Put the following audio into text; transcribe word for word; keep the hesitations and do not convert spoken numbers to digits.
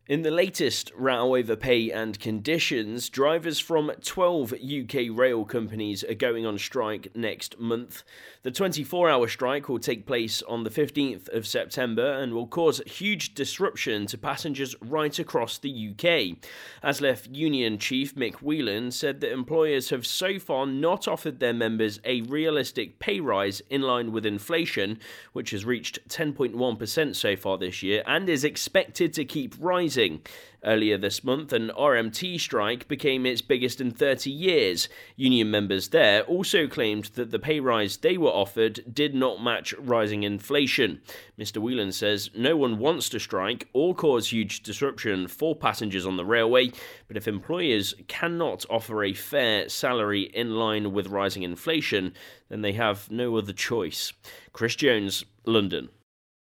In the latest row over pay and conditions, drivers from twelve U K rail companies are going on strike next month. The twenty-four hour strike will take place on the fifteenth of September and will cause huge disruption to passengers right across the U K. ASLEF Union Chief Mick Whelan said that employers have so far not offered their members a realistic pay rise in line with inflation, which has reached ten point one percent so far this year and is expected to keep rising. Earlier this month, an R M T strike became its biggest in thirty years. Union members there also claimed that the pay rise they were offered did not match rising inflation. Mister Whelan says no one wants to strike or cause huge disruption for passengers on the railway, but if employers cannot offer a fair salary in line with rising inflation, then they have no other choice. Chris Jones, London.